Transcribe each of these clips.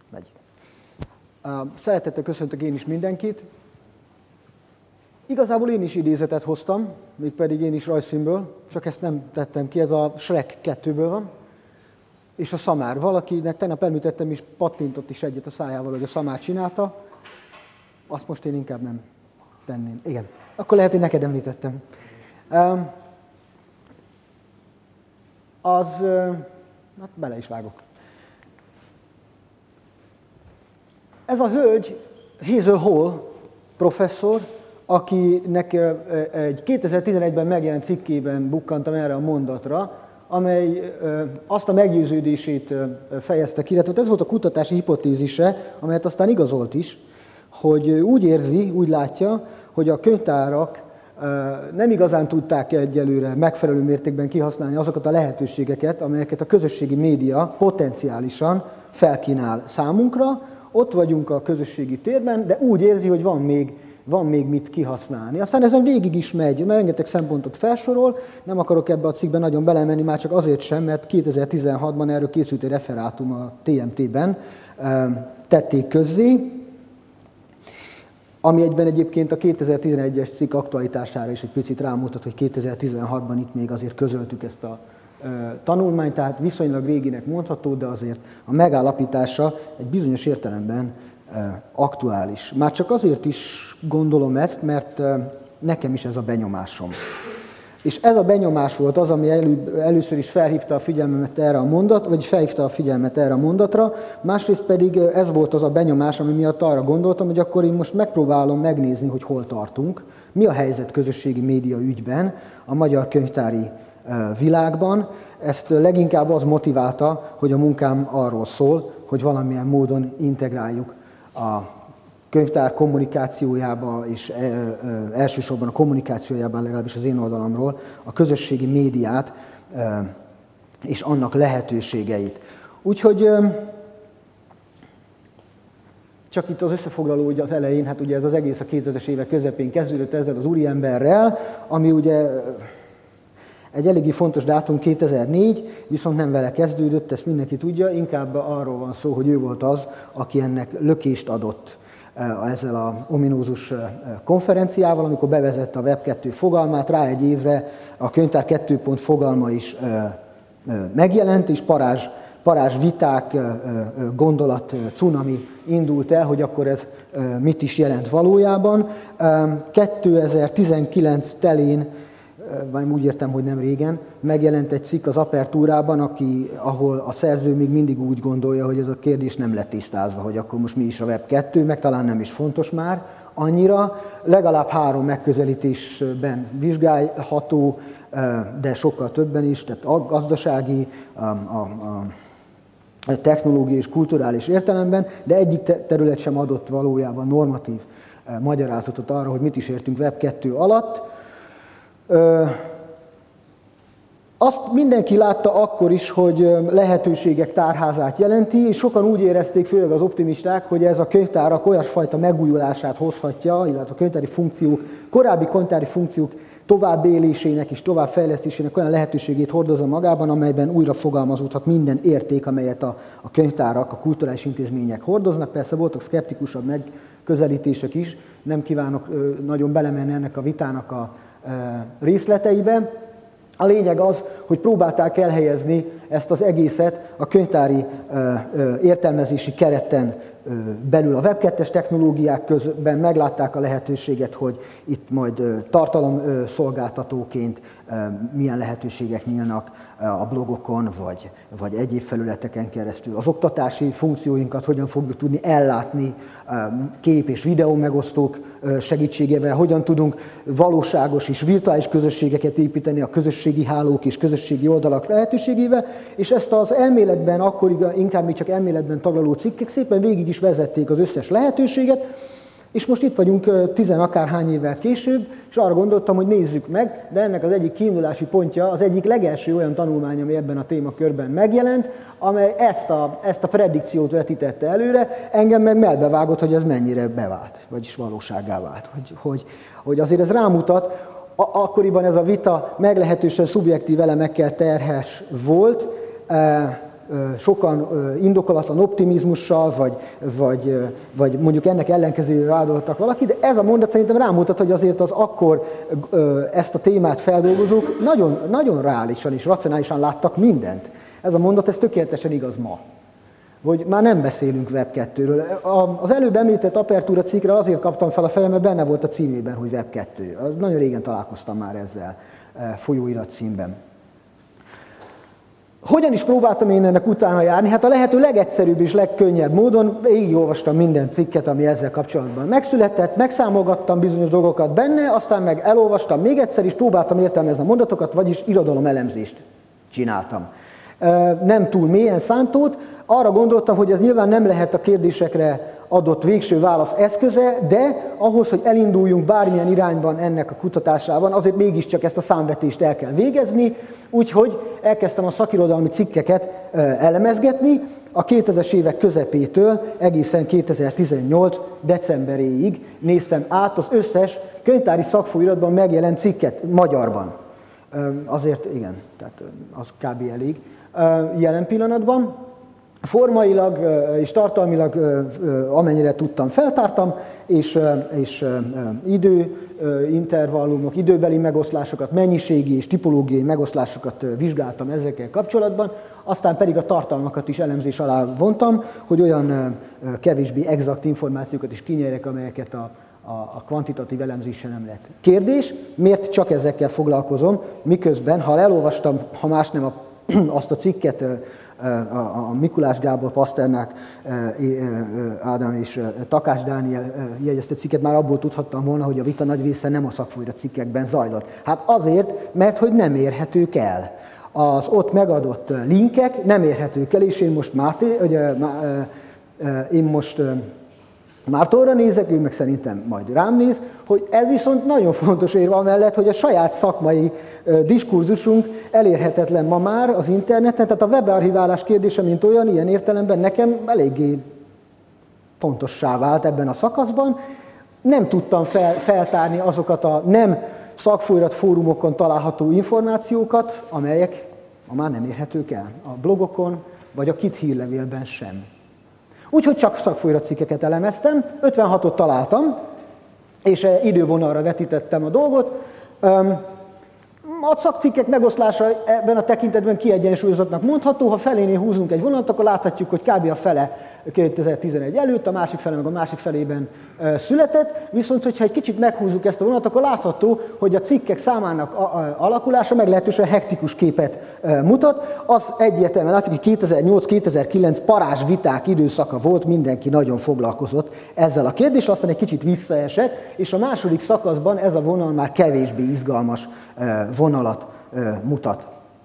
Megy. Szeretettel köszöntök én is mindenkit. Igazából én is idézetet hoztam, mégpedig én is rajzfilmből, csak ezt nem tettem ki, ez a Shrek 2-ből van. És a szamár. Valakinek tegnap említettem is, pattintott is egyet a szájával, hogy a szamár csinálta. Azt most én inkább nem tenném. Igen, akkor lehet, hogy neked említettem. Hát bele is vágok. Ez a hölgy, Hazel Hall professzor, akinek egy 2011-ben megjelent cikkében bukkantam erre a mondatra, amely azt a meggyőződését fejezte ki, illetve ez volt a kutatási hipotézise, amelyet aztán igazolt is, hogy úgy érzi, úgy látja, hogy a könyvtárak nem igazán tudták egyelőre megfelelő mértékben kihasználni azokat a lehetőségeket, amelyeket a közösségi média potenciálisan felkínál számunkra. Ott vagyunk a közösségi térben, de úgy érzi, hogy van még mit kihasználni. Aztán ezen végig is megy, rengeteg szempontot felsorol, nem akarok ebbe a cikkben nagyon belemenni, már csak azért sem, mert 2016-ban erről készült egy referátum a TMT-ben, tették közzé, ami egyben egyébként a 2011-es cikk aktualitására is egy picit rámutat, hogy 2016-ban itt még azért közöltük ezt a tanulmányt, tehát viszonylag réginek mondható, de azért a megállapítása egy bizonyos értelemben aktuális. Már csak azért is gondolom ezt, mert nekem is ez a benyomásom. És ez a benyomás volt az, ami először is felhívta a figyelmemet erre a mondatra, másrészt pedig ez volt az a benyomás, ami miatt arra gondoltam, hogy akkor én most megpróbálom megnézni, hogy hol tartunk, mi a helyzet közösségi média ügyben a magyar könyvtári világban. Ezt leginkább az motiválta, hogy a munkám arról szól, hogy valamilyen módon integráljuk a könyvtár kommunikációjába, és elsősorban a kommunikációjában, legalábbis az én oldalamról, a közösségi médiát és annak lehetőségeit. Úgyhogy csak itt az összefoglaló ugye az elején, hát ugye ez az egész a 2000-es évek közepén kezdődött ezzel az úriemberrel, ami ugye egy eléggé fontos dátum 2004, viszont nem vele kezdődött, ezt mindenki tudja, inkább arról van szó, hogy ő volt az, aki ennek lökést adott ezzel a ominózus konferenciával, amikor bevezette a Web 2 fogalmát, rá egy évre a könyvtár 2 pont fogalma is megjelent, és parázs viták, gondolat, cunami indult el, hogy akkor ez mit is jelent valójában. 2019 telén, vagy úgy értem, hogy nem régen, megjelent egy cikk az Apertúrában, ahol a szerző még mindig úgy gondolja, hogy ez a kérdés nem lett tisztázva, hogy akkor most mi is a Web 2, meg talán nem is fontos már annyira. Legalább 3 megközelítésben vizsgálható, de sokkal többen is, tehát a gazdasági, a technológiai és kulturális értelemben, de egyik terület sem adott valójában normatív magyarázatot arra, hogy mit is értünk Web 2 alatt. Azt mindenki látta akkor is, hogy lehetőségek tárházát jelenti, és sokan úgy érezték, főleg az optimisták, hogy ez a könyvtárak olyasfajta megújulását hozhatja, illetve a könyvtári funkciók, korábbi könyvtári funkciók továbbélésének és továbbfejlesztésének olyan lehetőségét hordozza magában, amelyben újra fogalmazódhat minden érték, amelyet a könyvtárak, a kulturális intézmények hordoznak. Persze voltak szkeptikusabb megközelítések is, nem kívánok nagyon belemenni ennek a vitának a részleteibe. A lényeg az, hogy próbálták elhelyezni ezt az egészet a könyvtári értelmezési kereten belül. A Web 2-es technológiák közben meglátták a lehetőséget, hogy itt majd tartalomszolgáltatóként milyen lehetőségek nyílnak a blogokon, vagy egyéb felületeken keresztül. Az oktatási funkcióinkat hogyan fogjuk tudni ellátni kép- és videó megosztók segítségével, hogyan tudunk valóságos és virtuális közösségeket építeni a közösségi hálók és közösségi oldalak lehetőségével, és ezt az elméletben, akkor inkább még csak elméletben taglaló cikkek szépen végig is vezették az összes lehetőséget, és most itt vagyunk 10 akárhány évvel később, és arra gondoltam, hogy nézzük meg, de ennek az egyik kiindulási pontja, az egyik legelső olyan tanulmány, ami ebben a témakörben megjelent, amely ezt a predikciót vetítette előre, engem meg melbevágott, hogy ez mennyire bevált, vagyis valósággá vált. Hogy azért ez rámutat, akkoriban ez a vita meglehetősen szubjektív elemekkel terhes volt, sokan indokolatlan optimizmussal, vagy mondjuk ennek ellenkezőjével vádoltak valaki, de ez a mondat szerintem rámutat, hogy azért az akkor ezt a témát feldolgozók nagyon, nagyon reálisan és racionálisan láttak mindent. Ez a mondat, ez tökéletesen igaz ma. Hogy már nem beszélünk Web 2-ről. Az előbb említett Apertura cikkre azért kaptam fel a fejem, mert benne volt a címében, hogy Web 2. Nagyon régen találkoztam már ezzel folyóirat címben. Hogyan is próbáltam én ennek utána járni? Hát a lehető legegyszerűbb és legkönnyebb módon végigolvastam minden cikket, ami ezzel kapcsolatban megszületett, megszámolgattam bizonyos dolgokat benne, aztán meg elolvastam még egyszer, és próbáltam értelmezni a mondatokat, vagyis irodalomelemzést csináltam. Nem túl mélyen szántót, arra gondoltam, hogy ez nyilván nem lehet a kérdésekre adott végső válasz eszköze, de ahhoz, hogy elinduljunk bármilyen irányban ennek a kutatásában, azért mégiscsak ezt a számvetést el kell végezni, úgyhogy elkezdtem a szakirodalmi cikkeket elemezgetni, a 2000-es évek közepétől egészen 2018. decemberéig néztem át az összes könyvtári szakfolyóiratban megjelent cikket magyarban. Azért igen, tehát az kb. Elég jelen pillanatban. Formailag és tartalmilag amennyire tudtam feltártam, és időintervallumok, időbeli megoszlásokat, mennyiségi és tipológiai megoszlásokat vizsgáltam ezekkel kapcsolatban, aztán pedig a tartalmakat is elemzés alá vontam, hogy olyan kevésbé exakt információkat is kinyerjek, amelyeket a kvantitatív elemzéssel nem lehet. Kérdés, miért csak ezekkel foglalkozom, miközben, ha elolvastam, ha más nem azt a cikket, a Mikulás Gábor, Paszternák, Ádám és Takács Dániel jegyezte cikket, már abból tudhattam volna, hogy a vita nagy része nem a szakfolyóirat cikkekben zajlott. Hát azért, mert hogy nem érhetők el. Az ott megadott linkek nem érhetők el, és én most Mártonra nézek, ő meg szerintem majd rám néz, hogy ez viszont nagyon fontos érve amellett, hogy a saját szakmai diskurzusunk elérhetetlen ma már az interneten, tehát a webarchiválás kérdése, mint olyan, ilyen értelemben nekem eléggé fontossá vált ebben a szakaszban. Nem tudtam feltárni azokat a nem szakfolyóirat fórumokon található információkat, amelyek ma már nem érhetők el a blogokon, vagy a KIT hírlevélben sem. Úgyhogy csak szakfolyóirat cikkeket elemeztem, 56-ot találtam, és idővonalra vetítettem a dolgot. A szakcikkek megoszlása ebben a tekintetben kiegyensúlyozottnak mondható, ha felénél húzunk egy vonalat, akkor láthatjuk, hogy kb. A fele 2011 előtt, a másik fele meg a másik felében született, viszont hogyha egy kicsit meghúzzuk ezt a vonalat, akkor látható, hogy a cikkek számának alakulása meglehetősen hektikus képet mutat. Az egyértelműen látszik, hogy 2008-2009 parázsviták időszaka volt, mindenki nagyon foglalkozott ezzel a kérdéssel, aztán egy kicsit visszaesett, és a második szakaszban ez a vonal már kevésbé izgalmas vonalat mutat.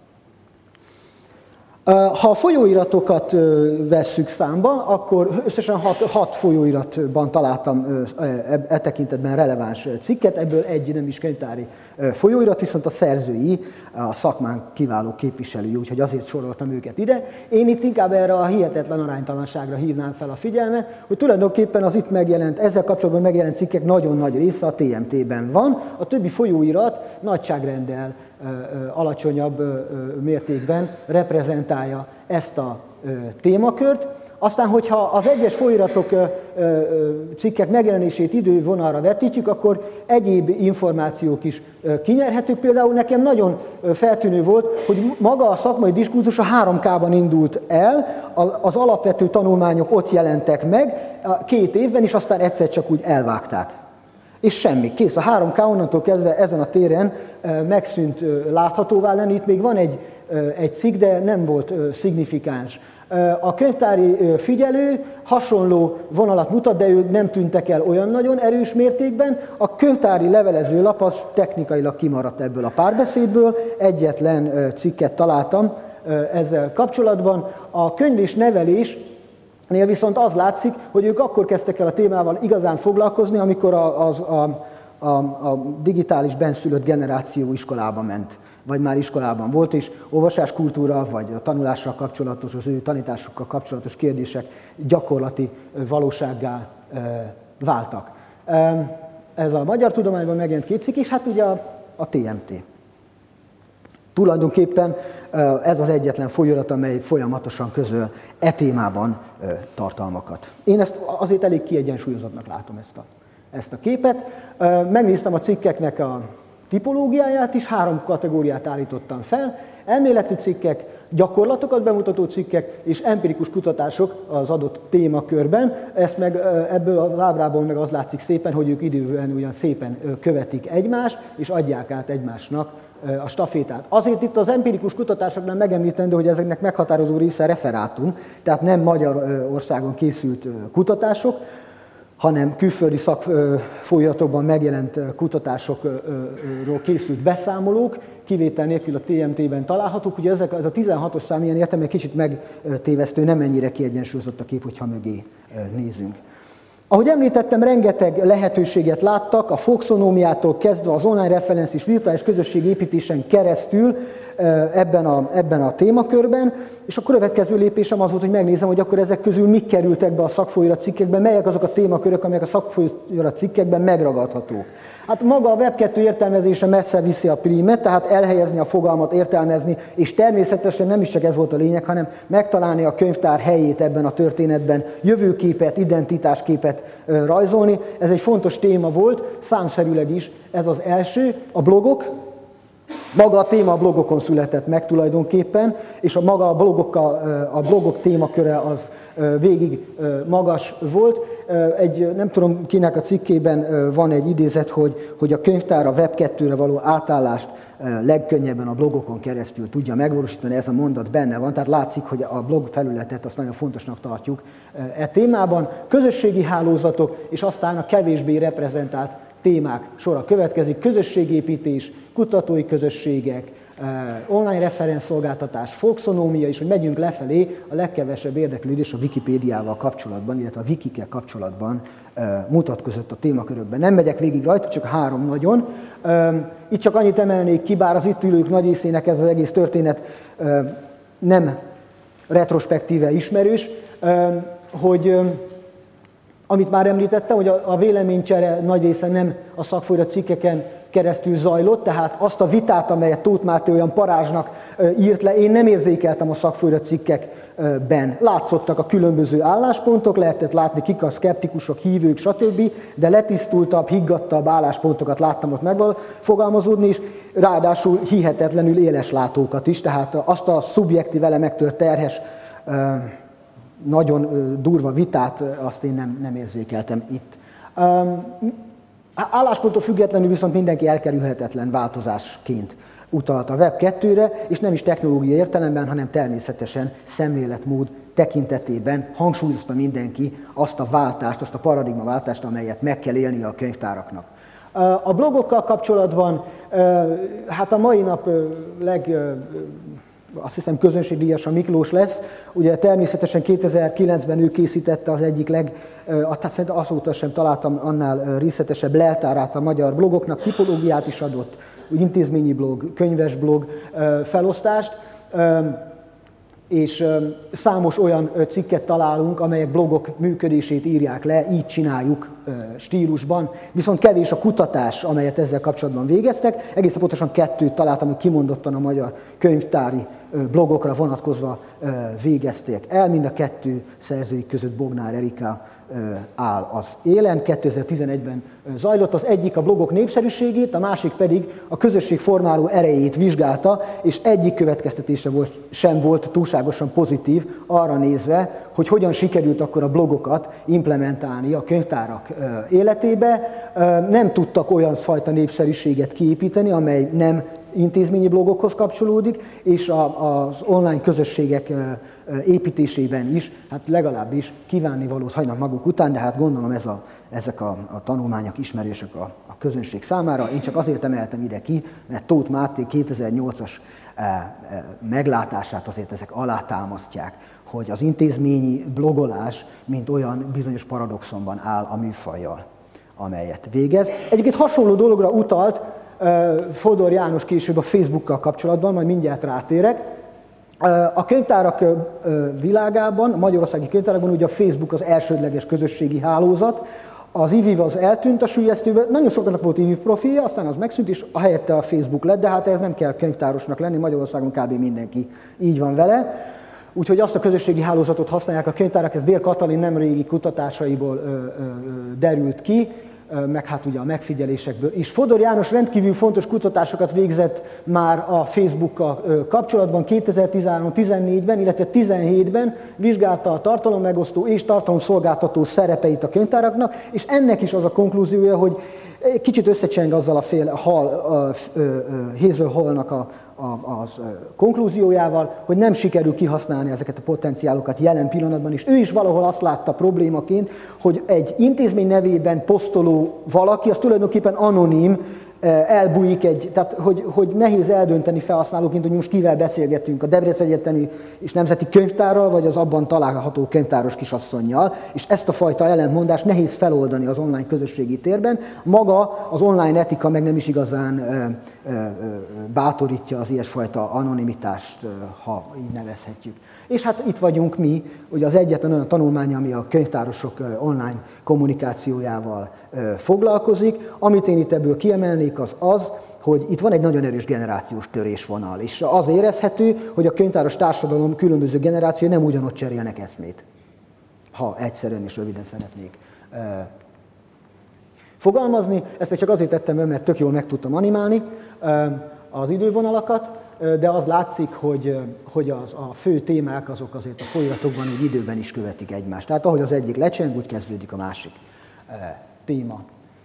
Ha a folyóiratokat vesszük számba, akkor összesen 6 folyóiratban találtam e tekintetben releváns cikket, ebből egy nem is könyvtári folyóirat, viszont a szerzői, a szakmán kiváló képviselői, úgyhogy azért soroltam őket ide. Én itt inkább erre a hihetetlen aránytalanságra hívnám fel a figyelmet, hogy tulajdonképpen az itt megjelent, ezzel kapcsolatban megjelent cikkek nagyon nagy része a TMT-ben van, a többi folyóirat nagyságrenddel alacsonyabb mértékben reprezentálja ezt a témakört. Aztán, hogyha az egyes folyóiratok cikkek megjelenését idővonalra vetítjük, akkor egyéb információk is kinyerhetők. Például nekem nagyon feltűnő volt, hogy maga a szakmai diskurzus a 3K-ban indult el, az alapvető tanulmányok ott jelentek meg 2 évben, és aztán egyszer csak úgy elvágták. És semmi, kész. A 3K onnantól kezdve ezen a téren megszűnt láthatóvá lenni. Itt még van egy cikk, de nem volt szignifikáns. A könyvtári figyelő hasonló vonalat mutat, de ők nem tűntek el olyan nagyon erős mértékben. A könyvtári levelezőlap az technikailag kimaradt ebből a párbeszédből. Egyetlen cikket találtam ezzel kapcsolatban. A könyv és nevelés viszont az látszik, hogy ők akkor kezdtek el a témával igazán foglalkozni, amikor a digitális benszülött generáció iskolába ment, vagy már iskolában volt, és olvasáskultúra, vagy a tanulással kapcsolatos, az ő tanításukkal kapcsolatos kérdések gyakorlati valósággá váltak. Ez a Magyar Tudományban megjelent 2 cikk, és hát ugye a TMT. Tulajdonképpen ez az egyetlen folyóirat, amely folyamatosan közöl témában tartalmakat. Én ezt azért elég kiegyensúlyozottnak látom ezt a képet. Megnéztem a cikkeknek a tipológiáját is, 3 kategóriát állítottam fel. Elméleti cikkek, gyakorlatokat bemutató cikkek és empirikus kutatások az adott témakörben. Ezt meg ebből az ábrából meg az látszik szépen, hogy ők időben ugyan szépen követik egymást, és adják át egymásnak a stafétát. Azért itt az empirikus kutatásoknál megemlítendő, hogy ezeknek meghatározó része referátum, tehát nem Magyarországon készült kutatások, hanem külföldi szakfolyamatokban megjelent kutatásokról készült beszámolók, kivétel nélkül a TMT-ben találhatók. Ugye ez a 16-os szám ilyen értelemben kicsit megtévesztő, nem ennyire kiegyensúlyozott a kép, hogyha mögé nézünk. Ahogy említettem, rengeteg lehetőséget láttak, a foxonómiától kezdve az online referenc és virtuális közösségépítésen keresztül ebben a témakörben, és a következő lépésem az volt, hogy megnézem, hogy akkor ezek közül mik kerültek be a szakfolyirat cikkekben, melyek azok a témakörök, amelyek a szakfolyirat cikkekben megragadhatók. Hát maga a Web2 értelmezése messze viszi a prímet, tehát elhelyezni a fogalmat, értelmezni, és természetesen nem is csak ez volt a lényeg, hanem megtalálni a könyvtár helyét ebben a történetben, jövőképet, identitásképet rajzolni. Ez egy fontos téma volt, számszerűleg is ez az első. A blogok, maga a téma a blogokon született meg tulajdonképpen, és maga a blogok témaköre az végig magas volt. Nem tudom kinek a cikkében van egy idézet, hogy a könyvtár a Web2-re való átállást legkönnyebben a blogokon keresztül tudja megvalósítani, ez a mondat benne van, tehát látszik, hogy a blog felületet azt nagyon fontosnak tartjuk témában. Közösségi hálózatok, és aztán a kevésbé reprezentált témák sora következik, közösségépítés, kutatói közösségek, online referenszszolgáltatás, folkszonómia, és hogy megyünk lefelé, a legkevesebb érdeklődés a Wikipédiával kapcsolatban, illetve a wikikkel kapcsolatban mutatkozott a témakörökben. Nem megyek végig rajta, csak 3 nagyon. Itt csak annyit emelnék ki, bár az itt ülők nagy részének ez az egész történet nem retrospektíve ismerős, hogy amit már említettem, hogy a véleménycsere nagy része nem a szakfolyirat cikkeken keresztül zajlott, tehát azt a vitát, amelyet Tóth Máté olyan parázsnak írt le, én nem érzékeltem a szakfolyirat cikkekben. Látszottak a különböző álláspontok, lehetett látni kik a szkeptikusok, hívők, stb., de letisztultabb, higgadtabb álláspontokat láttam ott megfogalmazódni, és ráadásul hihetetlenül éles látókat is, tehát azt a szubjektív elemektől terhes, nagyon durva vitát, azt én nem érzékeltem itt. Állásponttól függetlenül viszont mindenki elkerülhetetlen változásként utalt a Web2-re, és nem is technológiai értelemben, hanem természetesen szemléletmód tekintetében hangsúlyozta mindenki azt a váltást, azt a paradigmaváltást, amelyet meg kell élnie a könyvtáraknak. A blogokkal kapcsolatban, hát a mai nap azt hiszem közönségdíjas a Miklós lesz. Ugye természetesen 2009-ben ő készítette az egyik szerintem azóta sem találtam annál részletesebb leltárát a magyar blogoknak, tipológiát is adott, intézményi blog, könyves blog felosztást, és számos olyan cikket találunk, amelyek blogok működését írják le, így csináljuk stílusban. Viszont kevés a kutatás, amelyet ezzel kapcsolatban végeztek. Egészen pontosan 2 találtam, hogy kimondottan a magyar könyvtári blogokra vonatkozva végezték el. Mind a 2 szerzői között Bognár Erika áll az élen. 2011-ben zajlott, az egyik a blogok népszerűségét, a másik pedig a közösség formáló erejét vizsgálta, és egyik következtetése sem volt túlságosan pozitív arra nézve, hogy hogyan sikerült akkor a blogokat implementálni a könyvtárak életébe. Nem tudtak olyan fajta népszerűséget kiépíteni, amely nem intézményi blogokhoz kapcsolódik, és az online közösségek építésében is, hát legalábbis kívánnivalót hagynak maguk után, de hát gondolom ezek a tanulmányok ismerősek a közönség számára. Én csak azért emeltem ide ki, mert Tóth Máté 2008-as meglátását azért ezek alátámasztják, hogy az intézményi blogolás, mint olyan bizonyos paradoxonban áll a műfajjal, amelyet végez. Egyébként hasonló dologra utalt Fodor János később a Facebookkal kapcsolatban, majd mindjárt rátérek. A könyvtárak világában, a magyarországi könyvtárakban ugye a Facebook az elsődleges közösségi hálózat, Az IVIV az eltűnt a süllyesztőből, nagyon sokaknak volt IVIV profilja, aztán az megszűnt, és a helyette a Facebook lett, de hát ez nem kell könyvtárosnak lenni, Magyarországon kb. Mindenki így van vele. Úgyhogy azt a közösségi hálózatot használják a könyvtárak, ez Dél Katalin nem régi kutatásaiból derült ki, meg hát ugye a megfigyelésekből is. Fodor János rendkívül fontos kutatásokat végzett már a Facebookkal kapcsolatban 2013-14-ben, illetve 2017-ben vizsgálta a tartalommegosztó és tartalomszolgáltató szerepeit a könyvtáraknak, és ennek is az a konklúziója, hogy kicsit összecseng azzal a Hazel Hallnak az konklúziójával, hogy nem sikerül kihasználni ezeket a potenciálokat jelen pillanatban is. Ő is valahol azt látta problémaként, hogy egy intézmény nevében posztoló valaki, az tulajdonképpen anonim, elbújik tehát hogy nehéz eldönteni felhasználóként, hogy most kivel beszélgetünk, a Debrecen Egyetemi és Nemzeti Könyvtárral, vagy az abban található könyvtáros kisasszonnyal, és ezt a fajta ellentmondást nehéz feloldani az online közösségi térben. Maga az online etika meg nem is igazán bátorítja az ilyesfajta anonimitást, ha így nevezhetjük. És hát itt vagyunk mi, ugye az egyetlen olyan tanulmány, ami a könyvtárosok online kommunikációjával foglalkozik. Amit én itt ebből kiemelnék, az, hogy itt van egy nagyon erős generációs törésvonal, és az érezhető, hogy a könyvtáros társadalom különböző generációi nem ugyanott cserélnek eszmét, ha egyszerűen és röviden szeretnék fogalmazni. Ezt még csak azért tettem be, mert tök jól meg tudtam animálni az idővonalakat, de az látszik, hogy a fő témák azok azért a folyamatokban úgy időben is követik egymást. Tehát ahogy az egyik lecseng, úgy kezdődik a másik téma.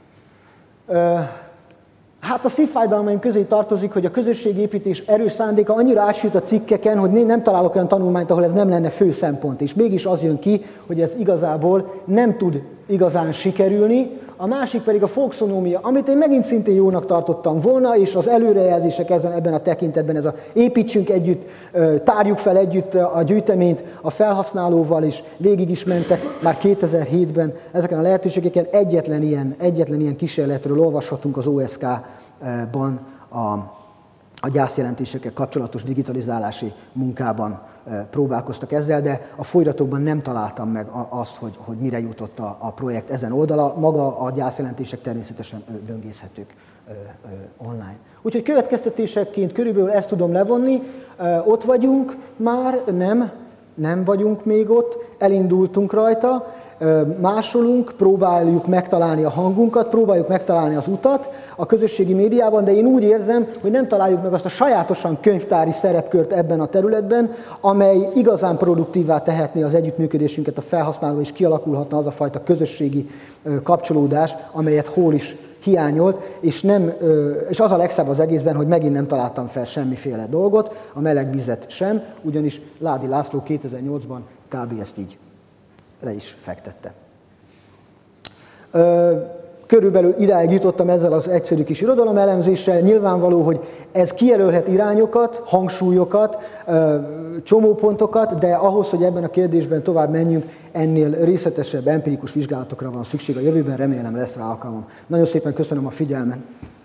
Hát a szívfájdalmaim közé tartozik, hogy a közösségépítés erős szándéka annyira átsüt a cikkeken, hogy nem találok olyan tanulmányt, ahol ez nem lenne fő szempont. És mégis az jön ki, hogy ez igazából nem tud igazán sikerülni. A másik pedig a folkszonómia, amit én megint szintén jónak tartottam volna, és az előrejelzések ebben a tekintetben, ez a építsünk együtt, tárjuk fel együtt a gyűjteményt a felhasználóval is, végig is mentek már 2007-ben ezeken a lehetőségeken. Egyetlen ilyen kísérletről olvashatunk az OSK-ban a gyászjelentésekkel kapcsolatos digitalizálási munkában próbálkoztak ezzel, de a folytatokban nem találtam meg azt, hogy mire jutott a projekt ezen oldala. Maga a gyászjelentések természetesen böngészhetők online. Úgyhogy következtetésekként körülbelül ezt tudom levonni. Ott vagyunk már, nem vagyunk még ott, elindultunk rajta, másolunk, próbáljuk megtalálni a hangunkat, próbáljuk megtalálni az utat a közösségi médiában, de én úgy érzem, hogy nem találjuk meg azt a sajátosan könyvtári szerepkört ebben a területben, amely igazán produktívvá tehetné az együttműködésünket a felhasználó, és kialakulhatna az a fajta közösségi kapcsolódás, amelyet Hall is hiányolt, és az a legszebb az egészben, hogy megint nem találtam fel semmiféle dolgot, a meleg vizet sem, ugyanis Ládi László 2008-ban kb. Ezt így le is fektette. Körülbelül idáig jutottam ezzel az egyszerű kis irodalomelemzéssel. Nyilvánvaló, hogy ez kijelölhet irányokat, hangsúlyokat, csomópontokat, de ahhoz, hogy ebben a kérdésben tovább menjünk, ennél részletesebb, empirikus vizsgálatokra van szükség a jövőben, remélem lesz rá alkalmam. Nagyon szépen köszönöm a figyelmet.